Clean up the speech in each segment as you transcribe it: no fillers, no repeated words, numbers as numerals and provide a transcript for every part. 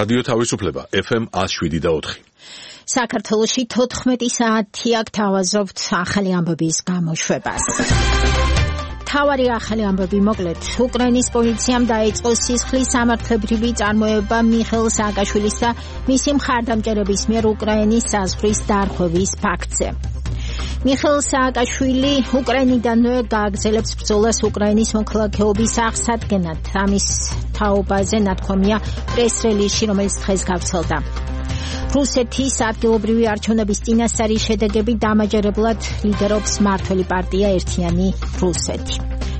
რადიო თავისუფლება FM 107.4. საქართველოში 14 საათი აქ თავაზობთ ახალი ამბების გამოშვებას. თავარი ახალი ამბები მოკლედ. უკრაინის პოლიციამ დაიწყო სისხლის სამართლებრივი წარმოება მიხეილ სააკაშვილის და მისი მხარდამჭერების მიერ უკრაინის საზღვრის დარღვევის ფაქტზე. მიხეილ სააკაშვილი უკრაინიდანვე გააგრძელებს ბრძოლას უკრაინის მოქალაქეობის აღსადგენად. ამის თაობაზე ნათქვამია პრეს-რელიზში, რომელიც დღეს გავრცელდა. რუსეთის ადგილობრივი არჩევნების წინასწარი შედეგები დამაჯერებლად ლიდერობს მმართველი პარტია ერთიანი რუსეთი.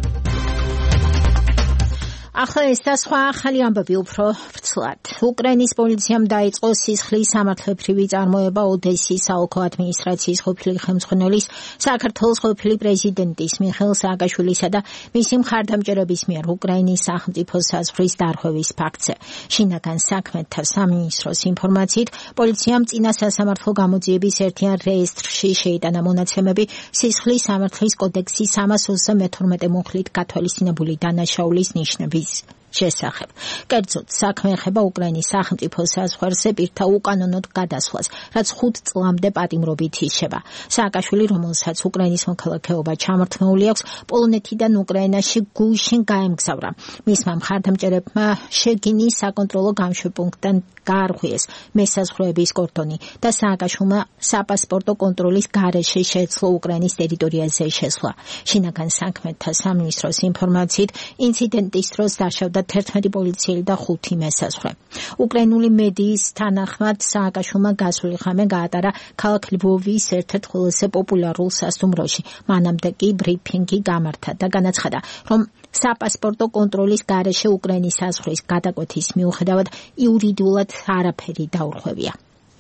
ახლა ეს და სხვა ახალი ამბები უფრო ვრცლად. უკრაინის პოლიციამ დაიწყო სისხლის სამართლებრივი წარმოება ოდესის საოლქო ადმინისტრაციის ყოფილი ხელმძღვანელის, საქართველოს ყოფილი პრეზიდენტის მიხეილ სააკაშვილისა და მისი მხარდამჭერების მიერ უკრაინის სახელმწიფო საზღვრის დარღვევის ფაქტზე. შინაგან საქმეთა სამინისტროს ინფორმაციით, პოლიციამ წინა სასამართლო გამოძიების ერთიან რეესტრში შეიტანა მონაცემები სისხლის სამართლის კოდექსის 322 მუხლით გათვალისწინებული დანაშაულის ნიშნების შესახებ. კერძოდ, საქმე ეხება უკრაინის სახელმწიფო საზღვარზე პირთა უკანონოდ გადასვლას, რაც 5 წლამდე პატიმრობით იშება. სააკაშვილი, რომელსაც უკრაინის მოქალაქეობა ჩამორთმეული აქვს, პოლონეთიდან უკრაინაში გუშინ გაემგზავრა. მისმა მხარდამჭერებმა შეგინის საკონტროლო გამშვებპუნქტთან გაარღვიეს მესაზღვროების კორდონი და სააკაშვილმა საპასპორტო კონტროლის გარეშე შეეძლო უკრაინის ტერიტორიაზე შესვლა. შინაგან საქმეთა სამინისტროს ინფორმაციით, ინციდენტის დროს დაშავდა 11 პოლიციელი და 5 მესაზღვრე. უკრაინული მედიის თანახმად სააკაშვილმა გასული ღამე გაატარა ქალაქ ლვოვის ერთ-ერთ ყველაზე პოპულარულ სასტუმროში. მანამდე კი ბრიფინგი გამართა და განაცხადა, რომ საპასპორტო კონტროლის გარეშე უკრაინის საზღვრის გადაკვეთის მიუხედავად იურიდიულად არაფერი დაურღვევია.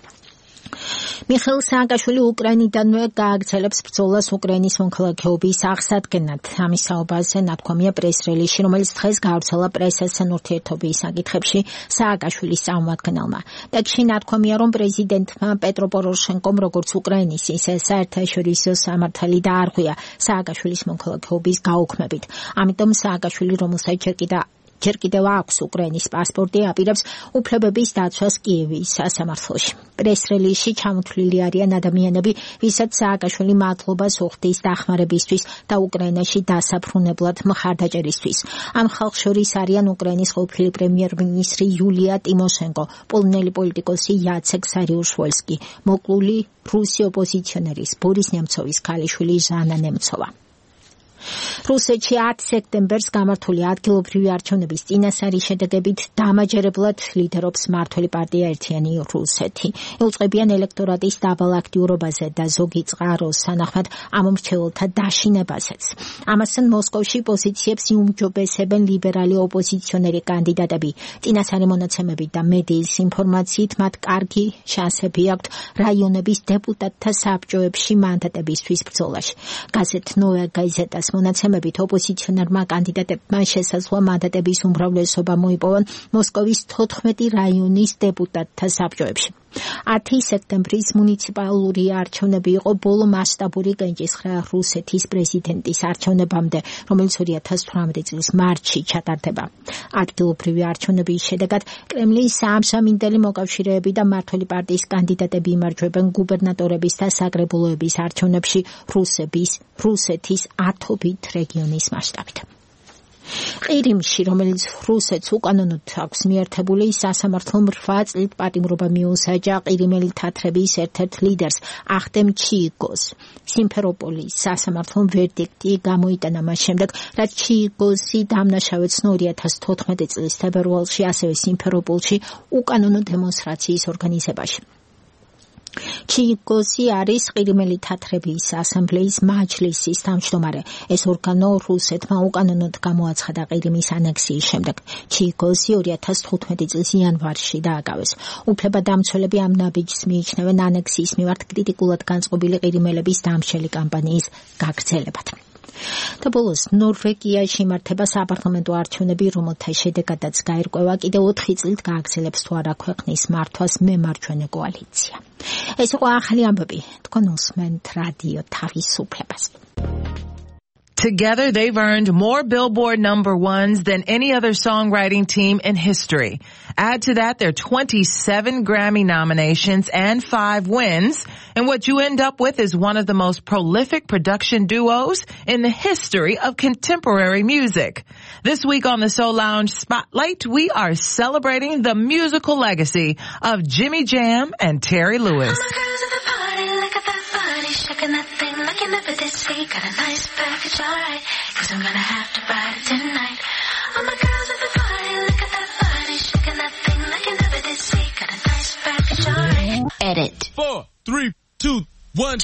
მიხეილ სააკაშვილი უკრაინიდანვე გააგრძელებს ბრძოლას უკრაინის მოქალაქეობის აღსადგენად. ამის საუბარზე ნათქვამია პრეს-რელიზში, რომელიც დღეს გავრცელა პრესასთან ურთიერთობის საკითხებში სააკაშვილის წარმომადგენელმა. ტექსტში ნათქვამია, რომ პრეზიდენტმა პეტრო პოროშენკომ როგორც უკრაინის, ისე საერთაშორისო სამართალი დაარღვია სააკაშვილის მოქალაქეობის გაუქმებით. ამიტომ სააკაშვილი, რომელსაც ჯერ კიდევ აქვს უკრაინის პასპორტი, აპირებს უფლებების დაცვას კიევის სასამართლოში. პრეს-რელიზში ჩამოთვლილი არიან ადამიანები, ვისაც სააკაშვილი მადლობას უხდის დახმარებისთვის და უკრაინაში დასაფრუნებლად მხარდაჭერისთვის. ამ ხალხს შორის არიან უკრაინის ყოფილი პრემიერ-მინისტრი იულია ტიმოშენკო, პოლონელი პოლიტიკოსი იაცეკ სარიუშ-ვოლსკი, მოკლული რუსი ოპოზიციონერის ბორის ნემცოვის ქალიშვილი ჟანა ნემცოვა. რუსეთში 10 სექტემბერს გამართული ადგილობრივი არჩევნების წინასწარი შედეგებით დამაჯერებლად ლიდერობს მმართველი პარტია ერთიანი რუსეთი. იუწყებიან ელექტორატის დაბალ აქტიურობაზე და ზოგი წყაროს თანახმად ამ მრჩეველთა დაშინებაზეც. ამასთან მოსკოვში პოზიციებს იუმჯობესებენ ლიბერალი ოპოზიციონერი კანდიდატები. წინასწარი მონაცემებით და მედიის ინფორმაციით მათ კარგი შანსები აქვთ რაიონების დეპუტატთა საბჭოებში მანდატებისთვის ბრძოლაში. გაზეთ ნოვა გაზეტას მონაცემებით ოპოზიციონერმა კანდიდატებმა შესაძლოა მანდატების უმრავლესობა მოიპოვონ მოსკოვის 14 რაიონის დეპუტატთა საბჭოებში. 10 სექტემბრის მუნიციპალური არჩევნები იყო ბოლო მასშტაბური კენჭისხრა რუსეთის პრეზიდენტის არჩევნებამდე, რომელიც 2018 წლის მარტში ჩატარდება. ადგილობრივი არჩევნების შედეგად კრემლის სამსამინდელი მოკავშირეები და მმართველი პარტიის კანდიდატები იმარჯვებენ გუბერნატორების და საკრებულოების არჩევნებში რუსეთის 10 რეგიონის მასშტაბით. ყირიმში, რომელიც რუსეთს უკანონოდ აქვს მიერთებული, სასამართლომ 8 წლით პატიმრობა მიუსაჯა ყირიმელი თათრების ერთ-ერთ ლიდერს ახტემ ჩიიგოს. სიმფეროპოლის სასამართლომ ვერდიქტი გამოიტანა მას შემდეგ, რაც ჩიიგოსი დამნაშავეცნო 2014 წლის თებერვალში ასევე სიმფეროპოლში უკანონო დემონსტრაციის ორგანიზებაში. ჩიიგოსი არის ყირიმელი თათრების ასამბლეის მაჯლისის თავმჯდომარე. ეს ორგანო რუსეთმა უკანონოდ გამოაცხადა ყირიმის ანექსიის შემდეგ. ჩიიგოსი 2015 წლის იანვარში დააკავეს. უფლებადამცველები ამ ნაბიჯს მიიჩნევენ ანექსიის მიმართ კრიტიკულად განწყობილი ყირიმელების დამრჩელი კამპანიის გაგრძელებად. და ბოლოს ნორვეგიაში იმართება საპარლამენტო არჩევნები, რომელთა შედეგადაც გაირკვევა კიდევ 4 წლით გააგრძელებს თუ არა ქვეყნის მართვას მემარჯვენე კოალიცია. ეს იყო ახალი ამბები. თქვენ უსმენთ რადიო თავისუფლებას. Together, they've earned more Billboard #1s than any other songwriting team in history. Add to that their 27 Grammy nominations and 5 wins, and what you end up with is one of the most prolific production duos in the history of contemporary music. This week on the Soul Lounge Spotlight, we are celebrating the musical legacy of Jimmy Jam and Terry Lewis. Shaking that thing like you never did see. Got a nice package, alright, 'cause I'm gonna have to ride it tonight. All my girls at the party, look at that body. Shaking that thing like you never did see. Got a nice package, alright. Edit. 4, 3, 2, 1.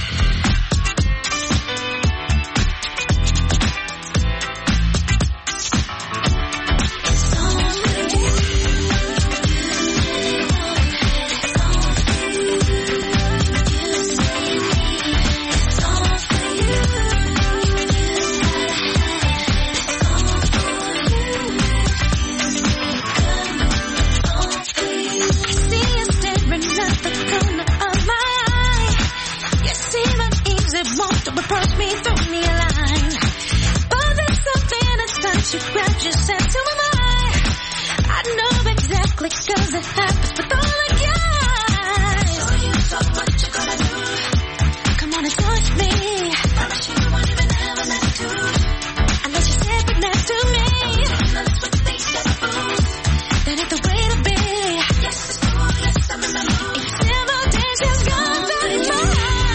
You grab your sense, who am I know exactly 'cause it happens with all the guys. Show you so what you gonna do. Come on and touch me. Promise you won't even have an attitude. Unless you sit right next to me. That's what they said, boo. That ain't the way to be. Yes, it's cool, yes, I'm in the mood. It's several days, it's gone very far.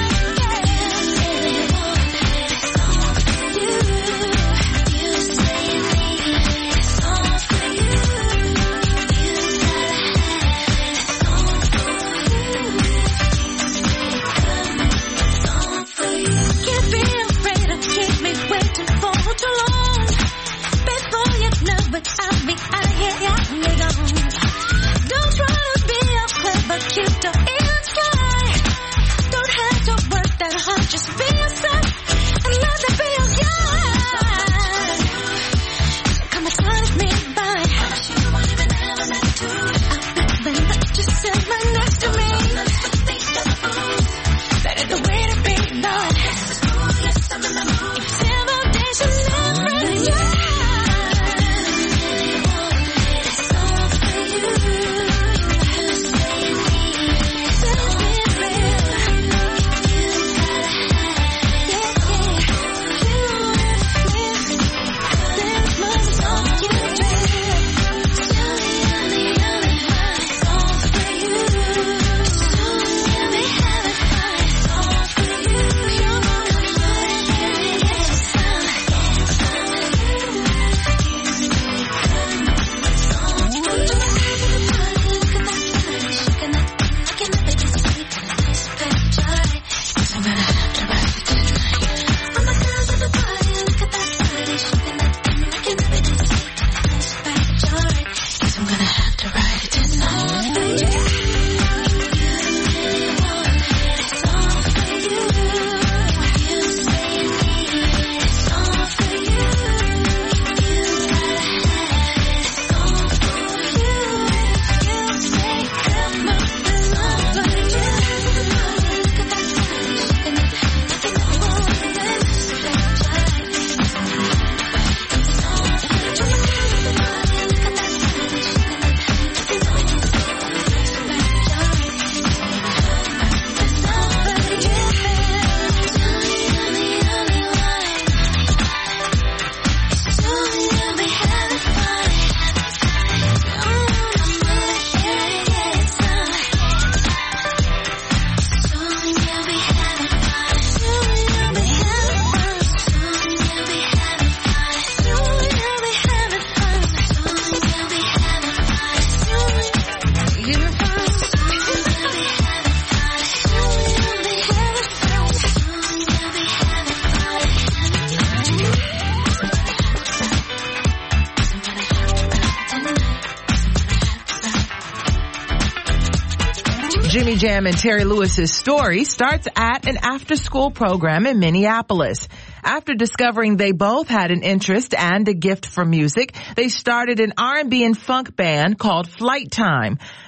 Jimmy Jam and Terry Lewis's story starts at an after-school program in Minneapolis. After discovering they both had an interest and a gift for music, they started an R&B and funk band called Flight Time.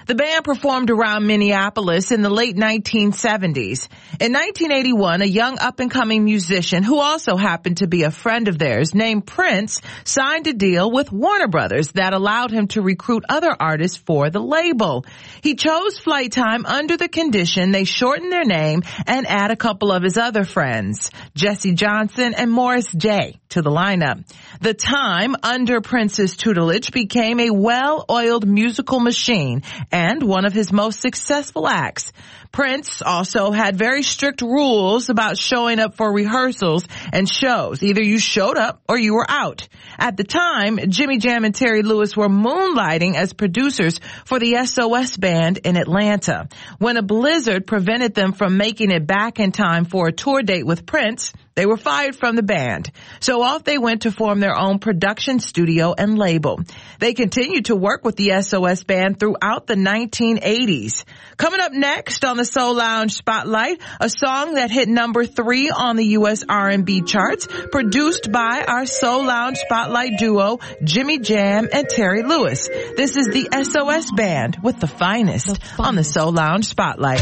The band performed around Minneapolis in the late 1970s. In 1981, a young up-and-coming musician who also happened to be a friend of theirs named Prince signed a deal with Warner Brothers that allowed him to recruit other artists for the label. He chose Flight Time under the condition they shorten their name and add a couple of his other friends, Jesse Johnson and Morris J., to the lineup. The Time, under Prince's tutelage, became a well-oiled musical machine and one of his most successful acts. Prince also had very strict rules about showing up for rehearsals and shows. Either you showed up or you were out. At the time, Jimmy Jam and Terry Lewis were moonlighting as producers for the SOS Band in Atlanta. When a blizzard prevented them from making it back in time for a tour date with Prince, they were fired from the band. So off they went to form their own production studio and label. They continued to work with the SOS Band throughout the 1980s. Coming up next on the Soul Lounge Spotlight, a song that hit number 3 on the U.S. R&B charts, produced by our Soul Lounge Spotlight duo, Jimmy Jam and Terry Lewis. This is the SOS Band with The Finest on the Soul Lounge Spotlight.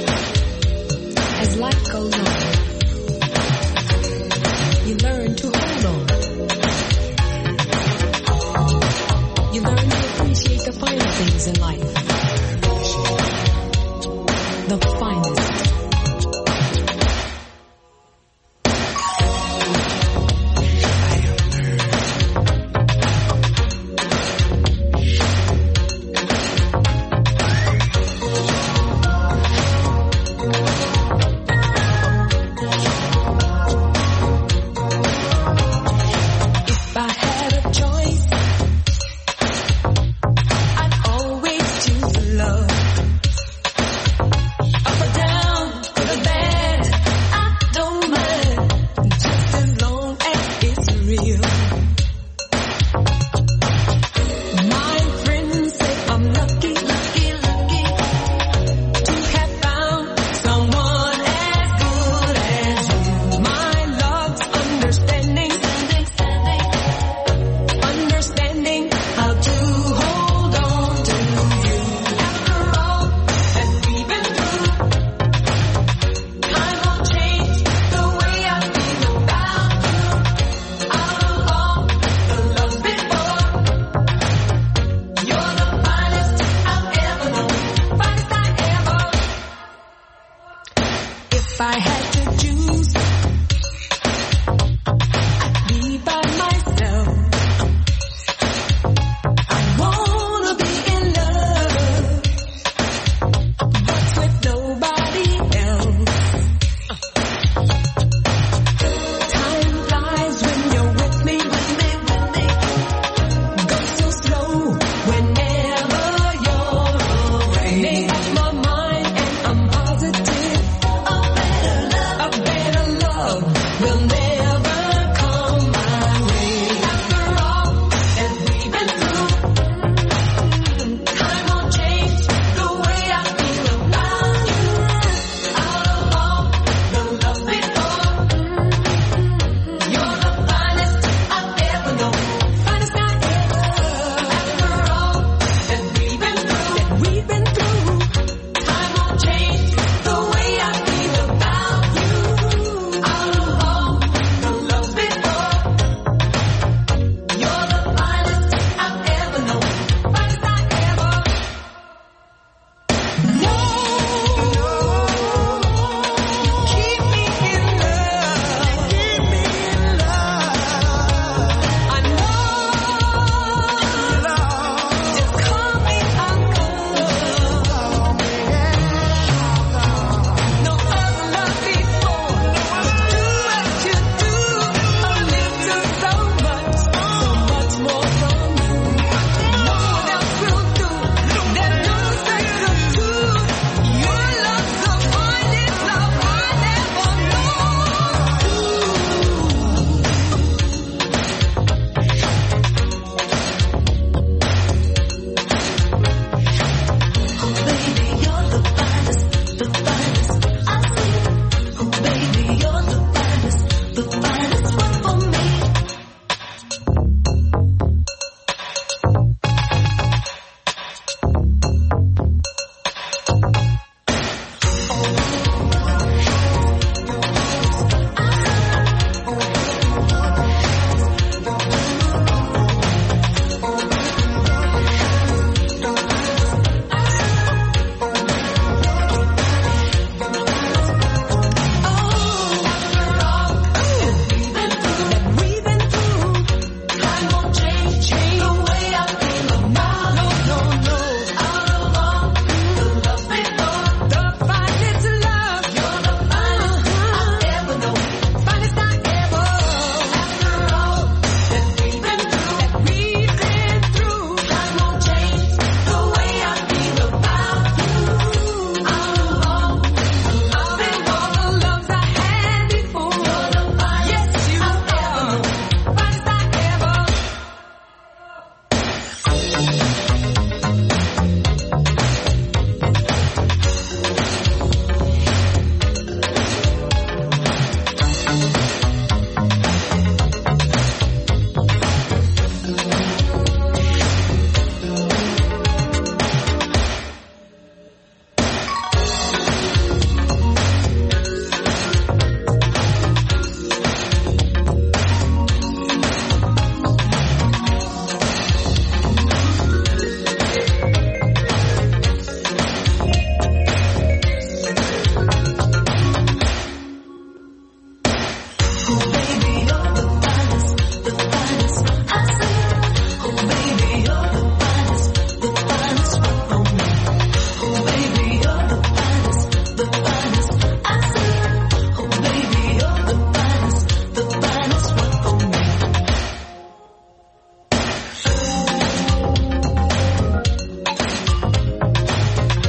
As life goes on, you learn to hold on. You learn to appreciate the finer things in life. The finest.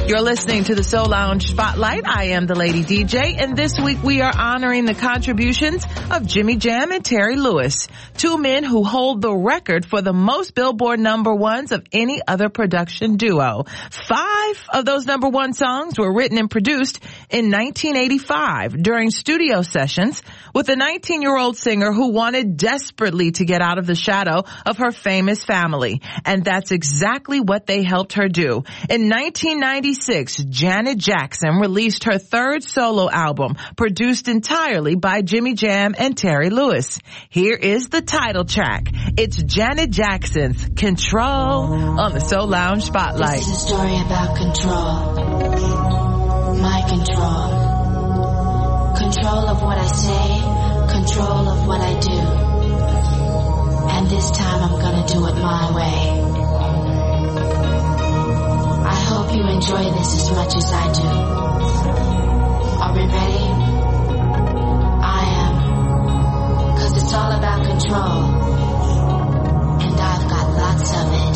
You're listening to the Soul Lounge Spotlight. I am the Lady DJ, and this week we are honoring the contributions of Jimmy Jam and Terry Lewis, two men who hold the record for the most Billboard number ones of any other production duo. 5 of those number one songs were written and produced in 1985 during studio sessions with a 19-year-old singer who wanted desperately to get out of the shadow of her famous family. And that's exactly what they helped her do. In 1996, Janet Jackson released her third solo album, produced entirely by Jimmy Jam and Terry Lewis. Here is the title track. It's Janet Jackson's Control on the Soul Lounge Spotlight. This is a story about control. My control. Control of what I say, control of what I do. And this time I'm gonna do it my way. I hope you enjoy this as much as I do. Are we ready? I am. 'Cause it's all about control. And I've got lots of it.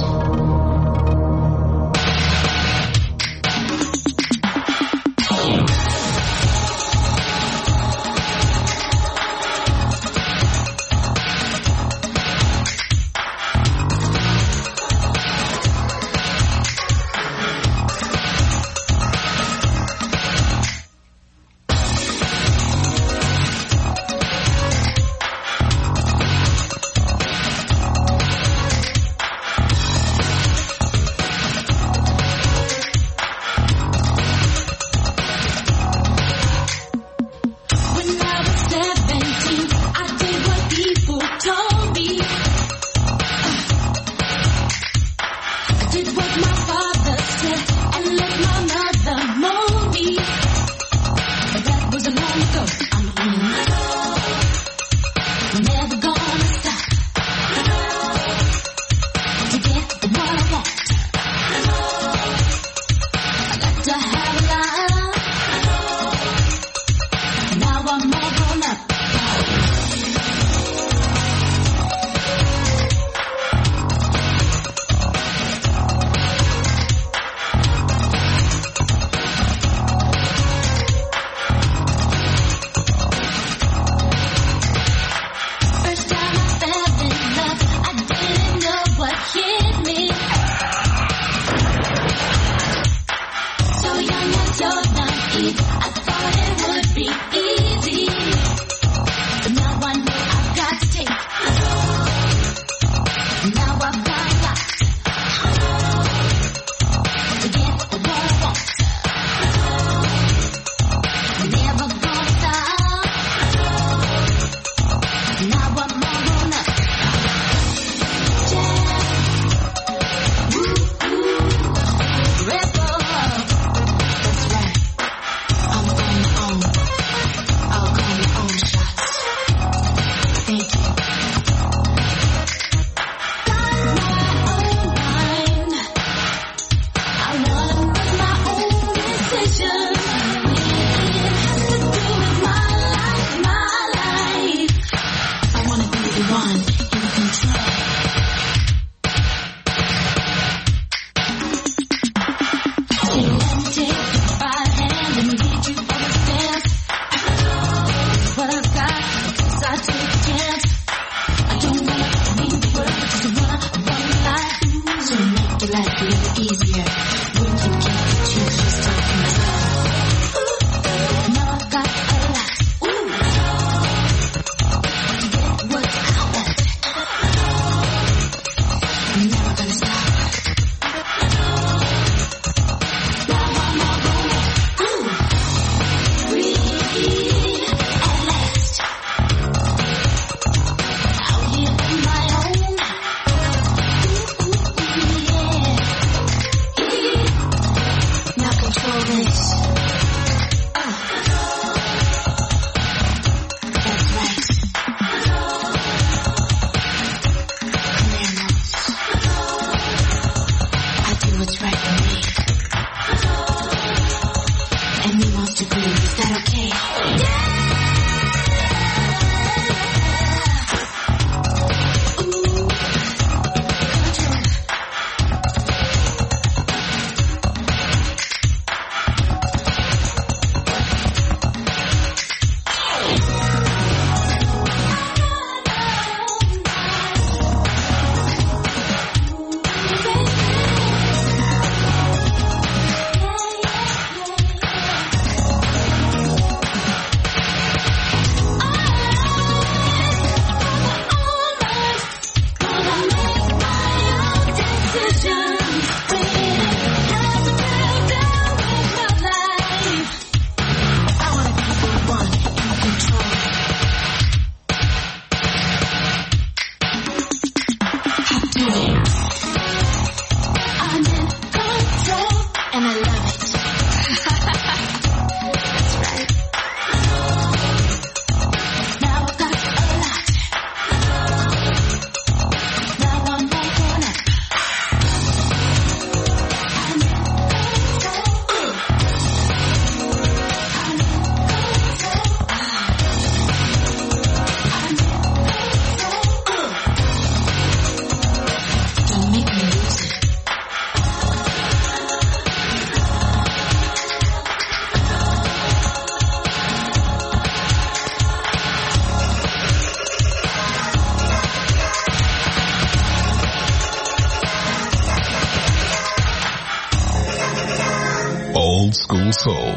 Old School Soul.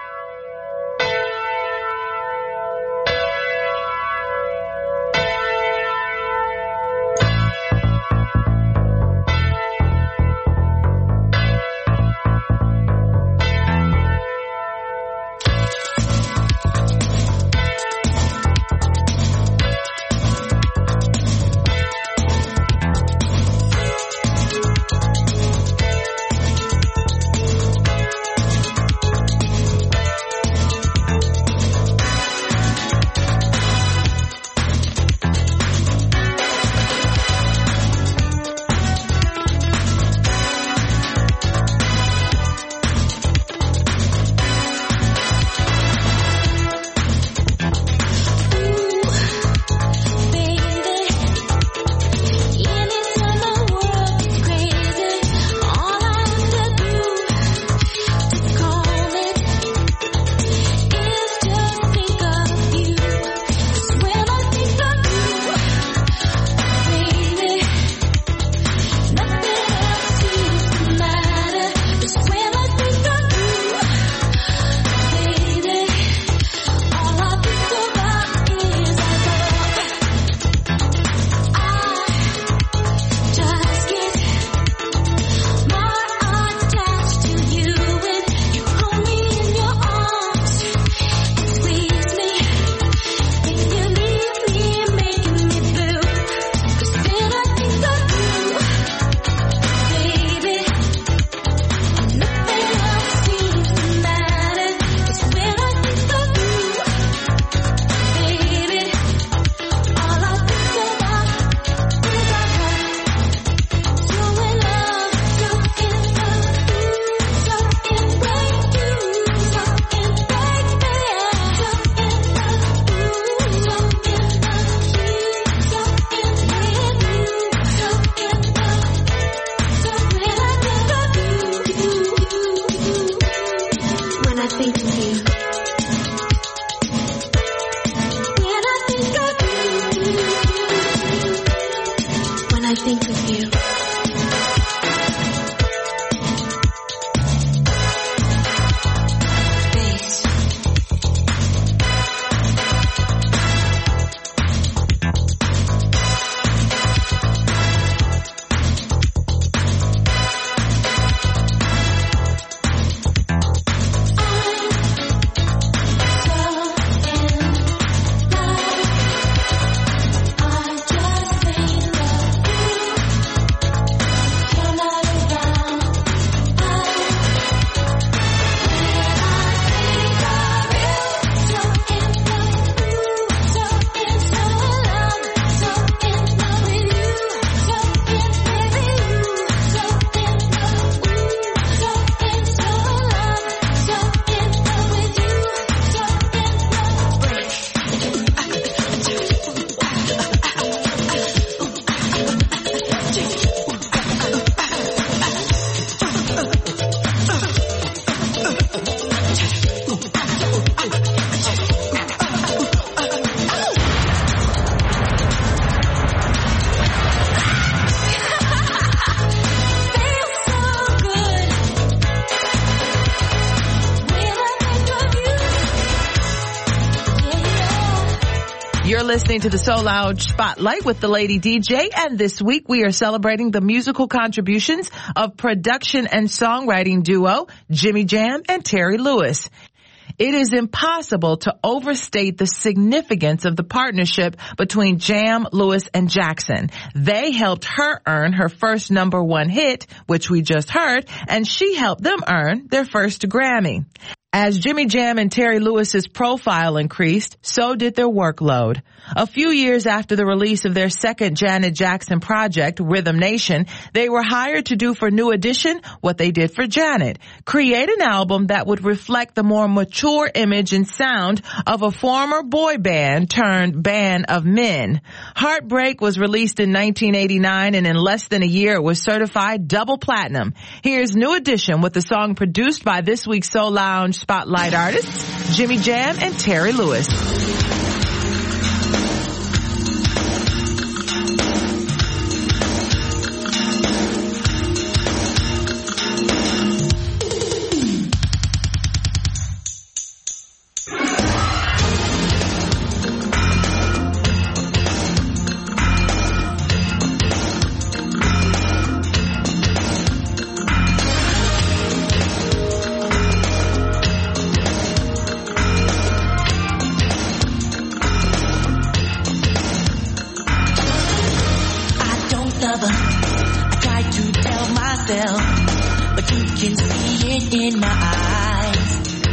You're listening to the Soul Lounge Spotlight with the Lady DJ, and this week we are celebrating the musical contributions of production and songwriting duo Jimmy Jam and Terry Lewis. It is impossible to overstate the significance of the partnership between Jam, Lewis, and Jackson. They helped her earn her first #1 hit, which we just heard, and she helped them earn their first Grammy. As Jimmy Jam and Terry Lewis's profile increased, so did their workload. A few years after the release of their second Janet Jackson project, Rhythm Nation, they were hired to do for New Edition what they did for Janet, create an album that would reflect the more mature image and sound of a former boy band turned band of men. Heartbreak was released in 1989, and in less than a year it was certified double platinum. Here's New Edition with the song produced by this week's Soul Lounge Spotlight artists, Jimmy Jam and Terry Lewis. can see it in my eyes.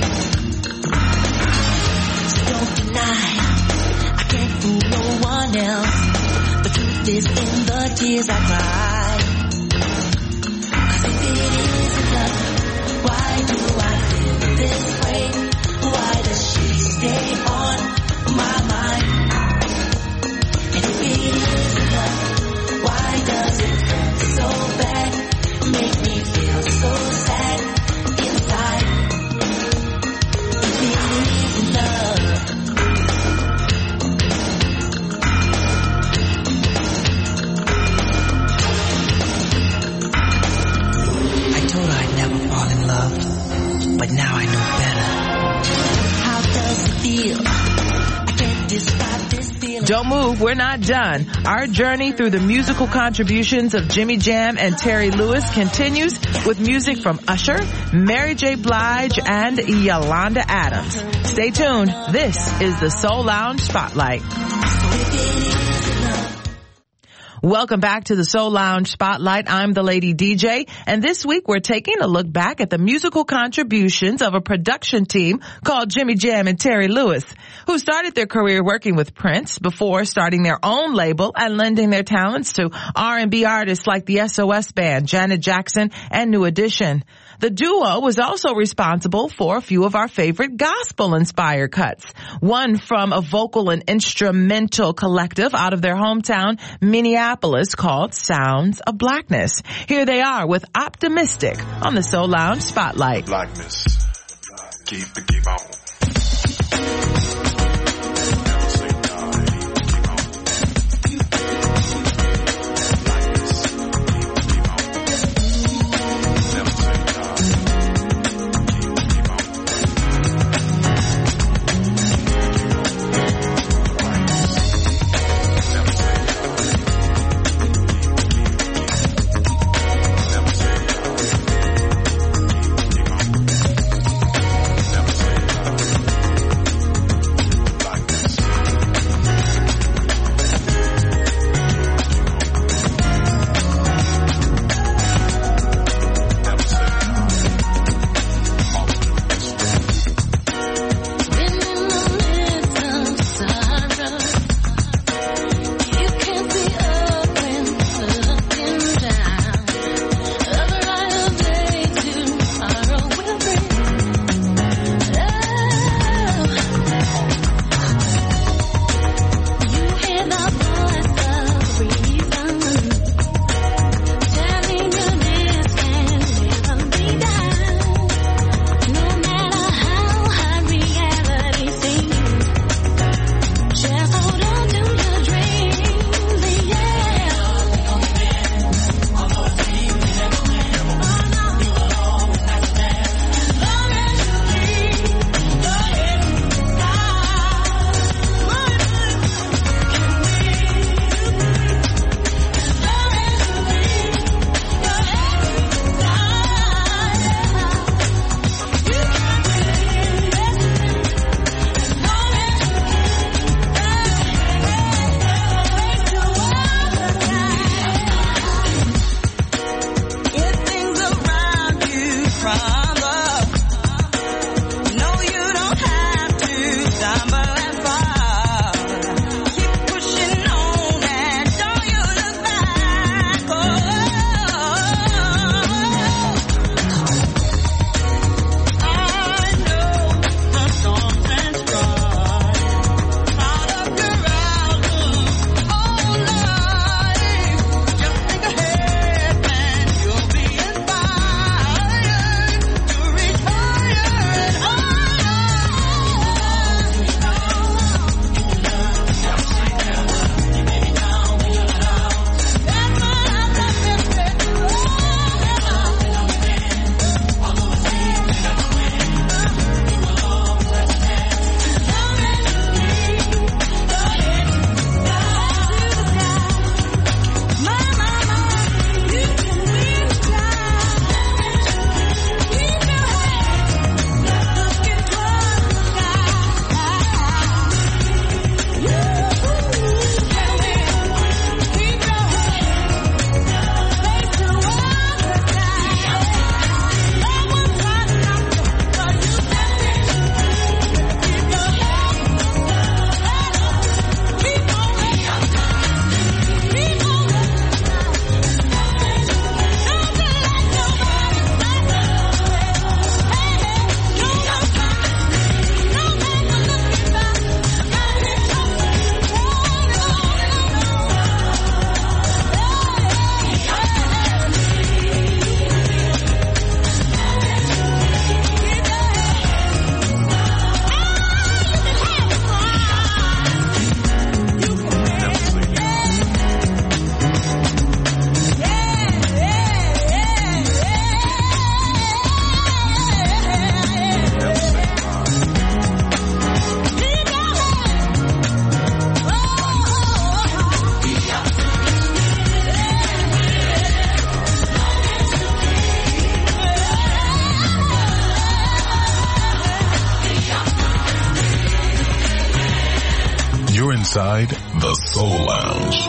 So don't deny, I can't fool no one else. The truth is in the tears I cry. 'Cause if it isn't love, why do I feel this way? Why does she stay on my mind? And if it isn't love, why does it hurt so bad? Make me feel so sad inside. If it isn't love, I told her I'd never fall in love, but now I know better. How does it feel? I can't describe this feeling. Don't move, we're not done. Our journey through the musical contributions of Jimmy Jam and Terry Lewis continues with music from Usher, Mary J. Blige, and Yolanda Adams. Stay tuned. This is the Soul Lounge Spotlight. Welcome back to the Soul Lounge Spotlight. I'm the Lady DJ, and this week we're taking a look back at the musical contributions of a production team called Jimmy Jam and Terry Lewis, who started their career working with Prince before starting their own label and lending their talents to R&B artists like the SOS Band, Janet Jackson, and New Edition. The duo was also responsible for a few of our favorite gospel-inspired cuts. One from a vocal and instrumental collective out of their hometown, Minneapolis, called Sounds of Blackness. Here they are with Optimistic on the Soul Lounge Spotlight. Blackness. Keep on. inside the Soul Lounge.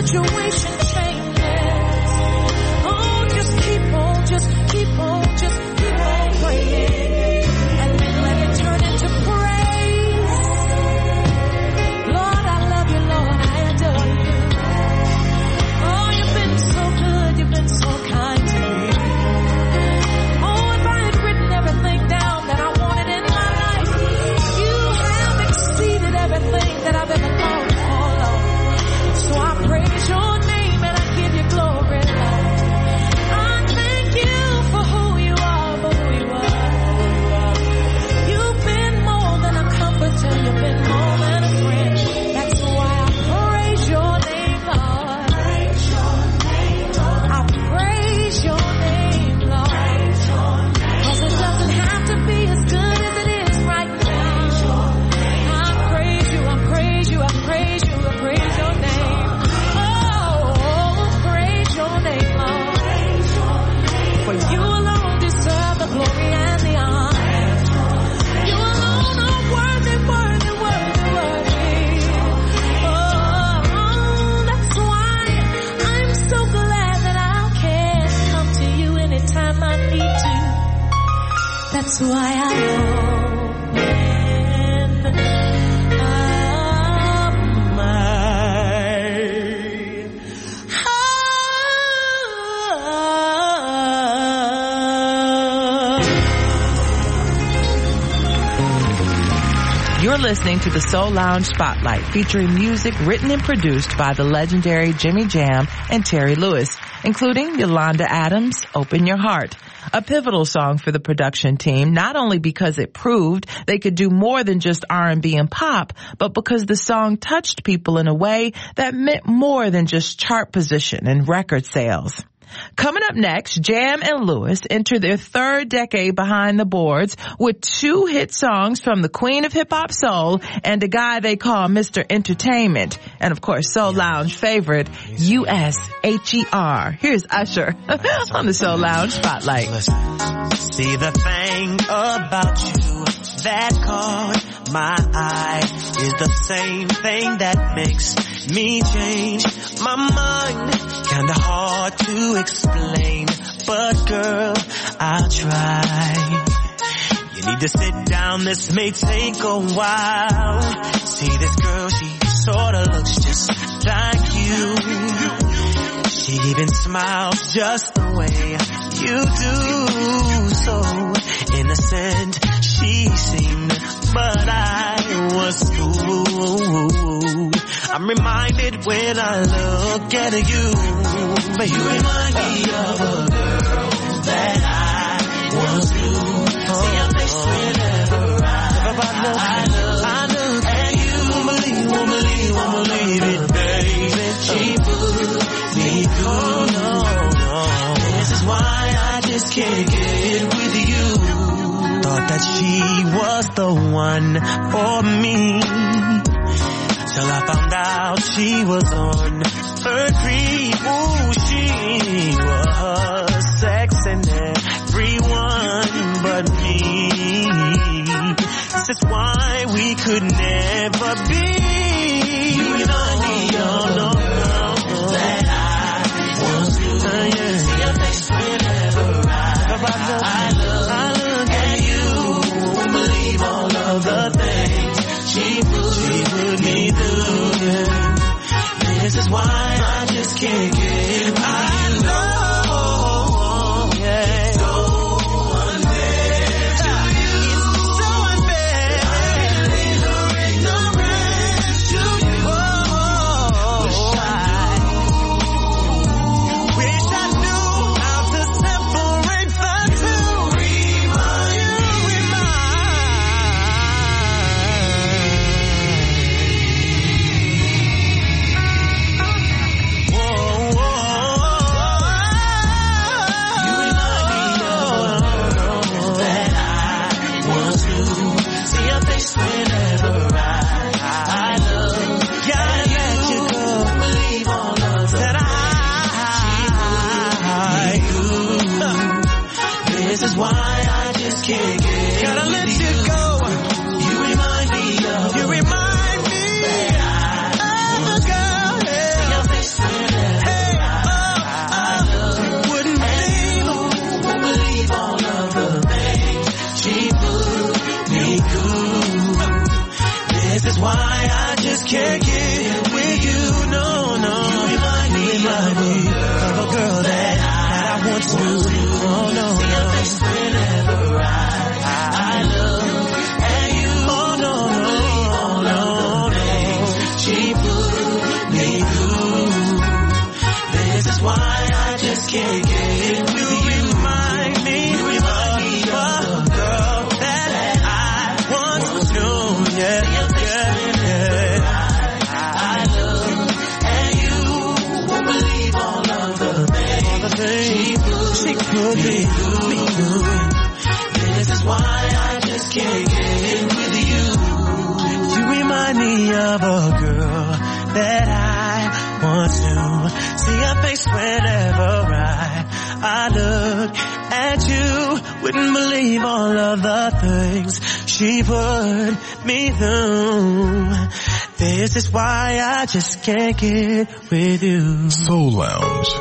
situation changes. Oh, just keep on praying. And then let it turn into praise. Lord, I love you, Lord, I adore you. Oh, you've been so good, you've been so kind to me. Oh, if I had written everything down that I wanted in my life, you have exceeded everything that I've ever longed for, Lord. So I praise your name and I give you glory, Lord. I thank you for who you are, for who you are. You've been more than a comforter, you've been more than a friend. That's why I praise your name, Lord. I praise your name, Lord. 'Cause it doesn't have to be as good as it is right now. I praise you, I praise you, I praise you, I praise your name. Oh, praise your name, Lord. For you alone deserve the glory and the honor. You alone are worthy, worthy, worthy, worthy. Oh, that's why I'm so glad that I can come to you anytime I need to. That's why I open up You're listening to the Soul Lounge Spotlight, featuring music written and produced by the legendary Jimmy Jam and Terry Lewis, including Yolanda Adams' Open Your Heart, a pivotal song for the production team, not only because it proved they could do more than just R&B and pop, but because the song touched people in a way that meant more than just chart position and record sales. Coming up next, Jam and Lewis enter their third decade behind the boards with 2 hit songs from the Queen of Hip Hop Soul and a guy they call Mr. Entertainment. And of course, Soul Lounge favorite, USHER. Here's Usher on the Soul Lounge Spotlight. See, the thing about you that caught my eye is the same thing that makes me change my mind. Kinda hard to explain, but girl, I'll try. You need to sit down, this may take a while. See, this girl, she sorta looks just like you. She even smiles just the way you do. So innocent she seemed, but I was fooled. I'm reminded when I look at you, but you remind me of a girl that I once knew. See your face whenever I look at you. Won't believe it, baby. She put me through. No. This is why I just can't get with you. Thought that she was the one for me, till I found out she was on her creep. Ooh, she was sexing everyone but me. This is why we could never be. You remind me of no that I once knew. See your face whenever I look at you. Won't believe all of the things she put me through. This is why I just can't get by. I know, yeah. So unfair to you. It's so unfair. Ignorance to you. Wish I knew how to separate the two. Whoa, whoa. can't get with you. Remind me of a girl that I once knew. Yeah, yeah. I love, and you won't believe all of the things she could be doing. This is why I just can't get with you. You remind me of a girl that I want to see her face whenever I look at you. Wouldn't believe all of the things she put me through. This is why I just can't get with you. Soul Lounge.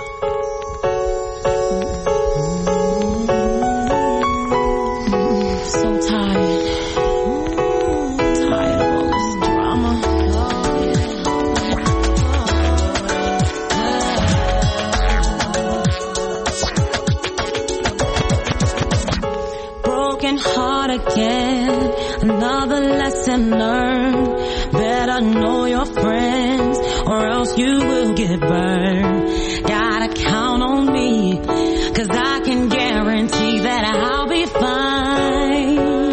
Again, another lesson learned. Better know your friends or else you will get burned. Gotta count on me, 'cause I can guarantee that I'll be fine.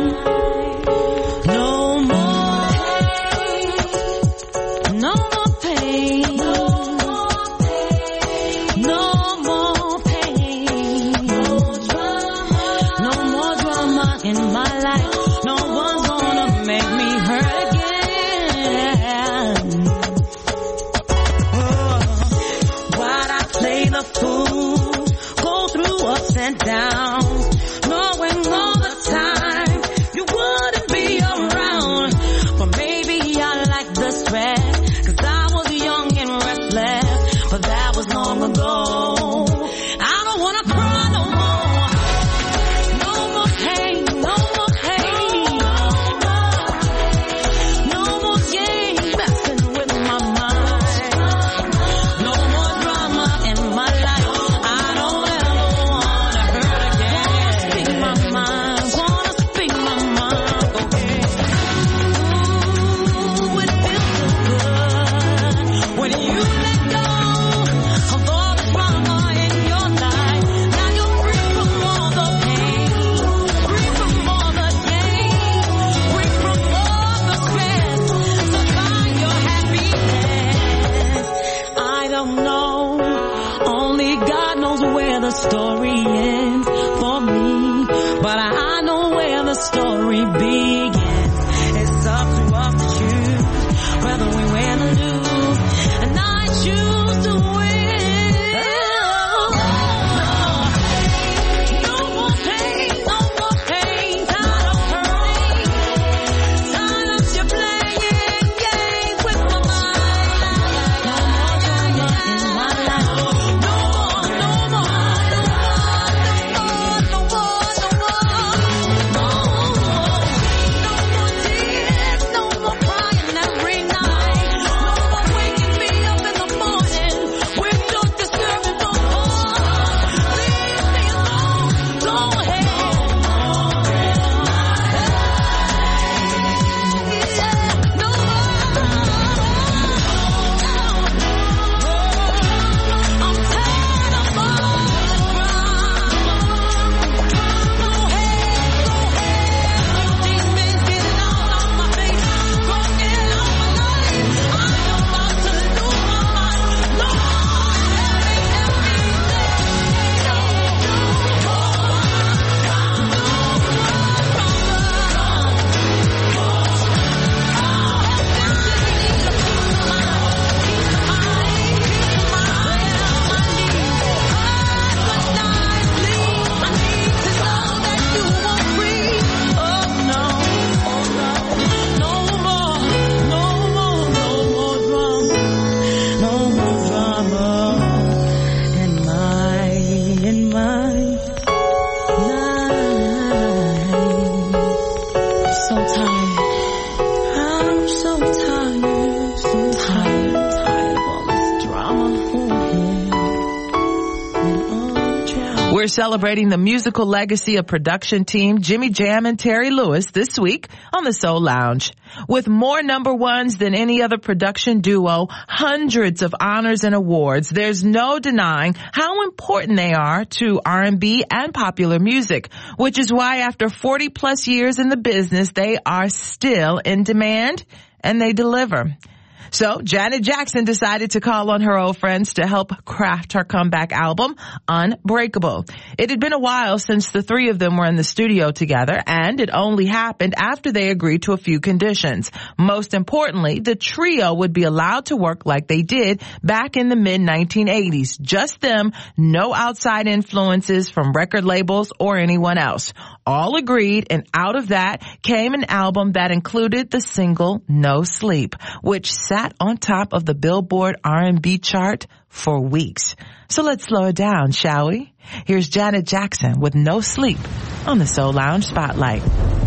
No more pain, no more pain, no more pain, no more drama in my life. No one's gonna make me hurt again. Why'd I play the fool, go through ups and downs, knowing all the time you wouldn't be around? But maybe I like the stress, 'cause I was young and restless, but that was long ago. I don't wanna cry no more. No more pain, no more pain. No more games messing with my mind. No more drama in my life. I don't ever wanna hurt again. Wanna speak my mind, wanna speak my mind. Okay. Ooh, it feels so good when you let go of all the drama in your life. Now you're free from all the pain, free from all the gain, free from all the stress. So find your happiness. I don't know, only God knows where the story ends for me, but I know where the story begins. It's up to us to choose whether we win or lose, and I choose to win. No more pain, no more pain. Tired of hurting, tired of you playing games with my mind. No more drama in my life. No more, no more, no more, no more. We're celebrating the musical legacy of production team Jimmy Jam and Terry Lewis this week on the Soul Lounge. With more number ones than any other production duo, hundreds of honors and awards, there's no denying how important they are to R&B and popular music, which is why after 40 plus years in the business, they are still in demand and they deliver. So Janet Jackson decided to call on her old friends to help craft her comeback album, Unbreakable. It had been a while since the three of them were in the studio together, and it only happened after they agreed to a few conditions. Most importantly, the trio would be allowed to work like they did back in the mid-1980s. Just them, no outside influences from record labels or anyone else. All agreed, and out of that came an album that included the single No Sleep, which sat on top of the Billboard R&B chart for weeks. So let's slow it down, shall we? Here's Janet Jackson with No Sleep on the Soul Lounge Spotlight.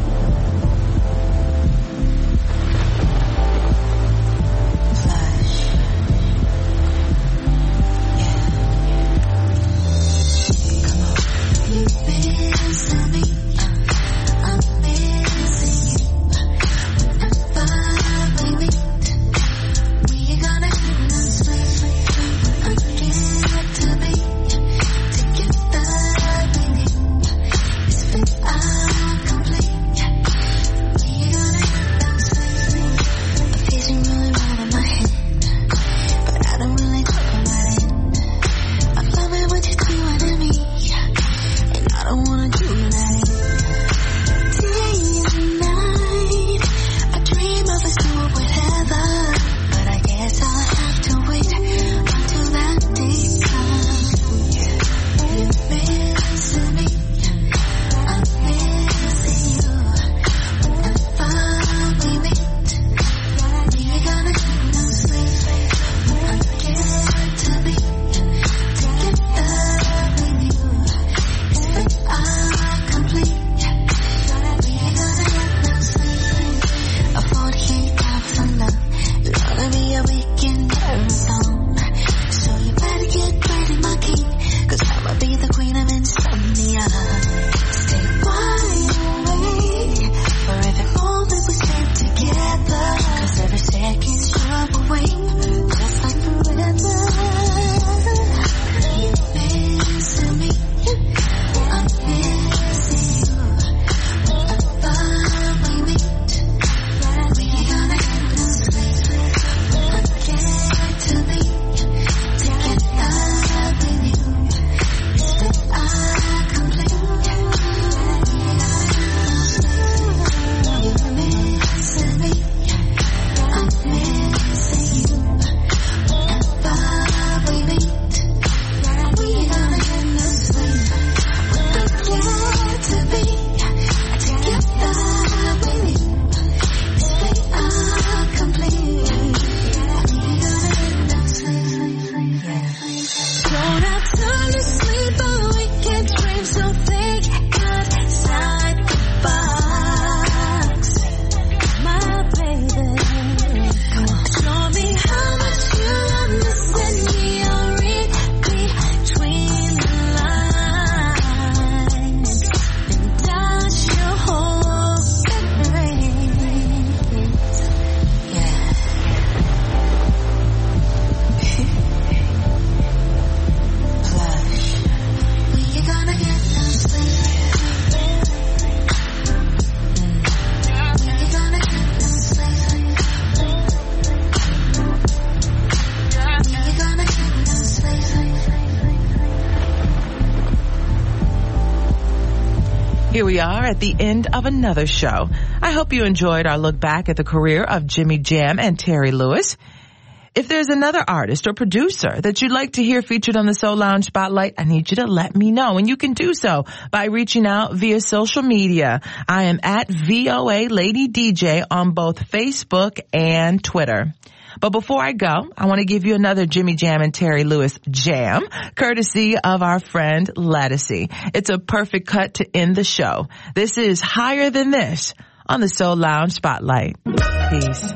Here we are at the end of another show. I hope you enjoyed our look back at the career of Jimmy Jam and Terry Lewis. If there's another artist or producer that you'd like to hear featured on the Soul Lounge Spotlight, I need you to let me know. And you can do so by reaching out via social media. I am at VOA Lady DJ on both Facebook and Twitter. But before I go, I want to give you another Jimmy Jam and Terry Lewis jam, courtesy of our friend Ledisi. It's a perfect cut to end the show. This is Higher Than This on the Soul Lounge Spotlight. Peace.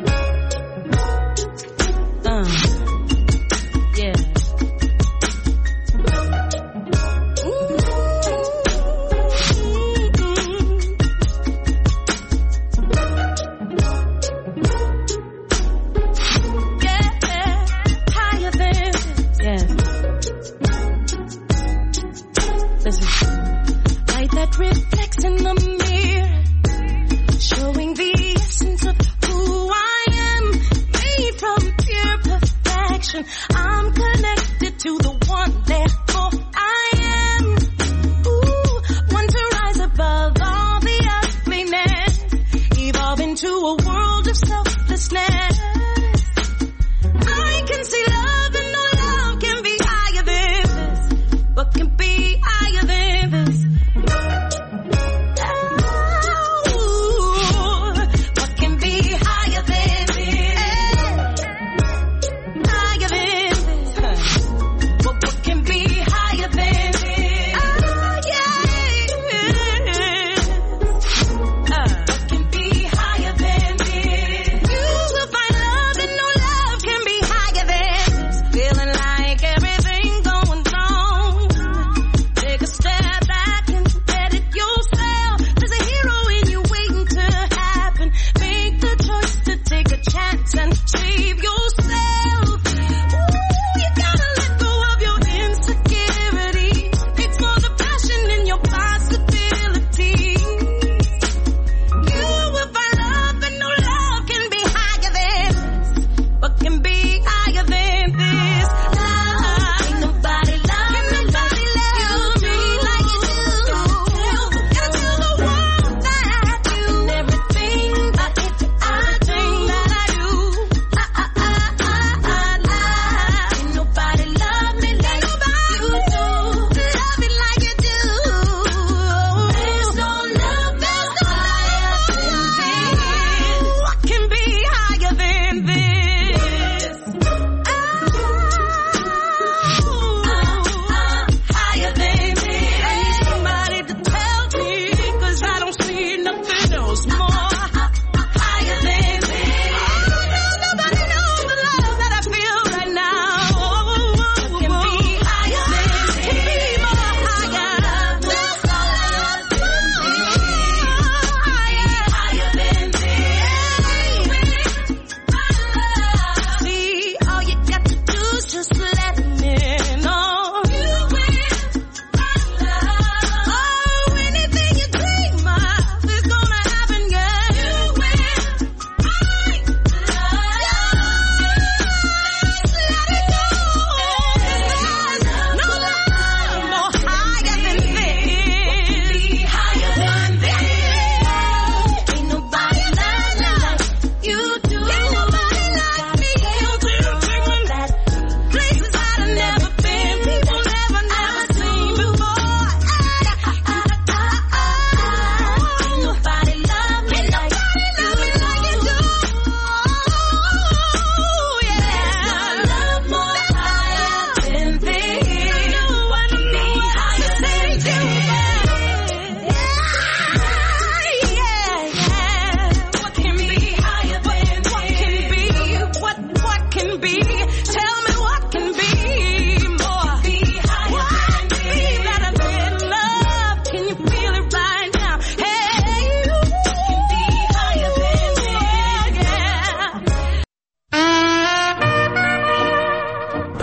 Yeah. Ooh.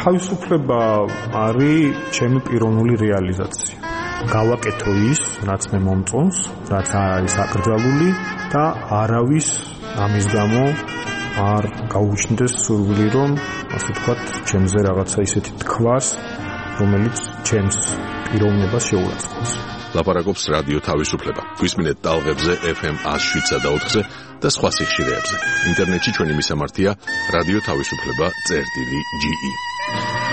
თავისუფლება არის ჩემი პიროვნული რეალიზაცია. გავაკეთო ის, რაც მე მომწონს, რაც არ არის აკრძალული და არავის ამის გამო არ გაუჩნდეს სურვილი, რომ ასე ვთქვათ, ჩემზე რაღაცა ისეთი თქვას, რომელიც ჩემს პიროვნებას შეურაცხყოფს. ლაპარაკობს რადიო თავისუფლება. გვისმინეთ ტალღებზე FM 107.4-ზე და სხვა სიხშირეებზე. ინტერნეტში ჩვენი მისამართია რადიო თავისუფლება.ge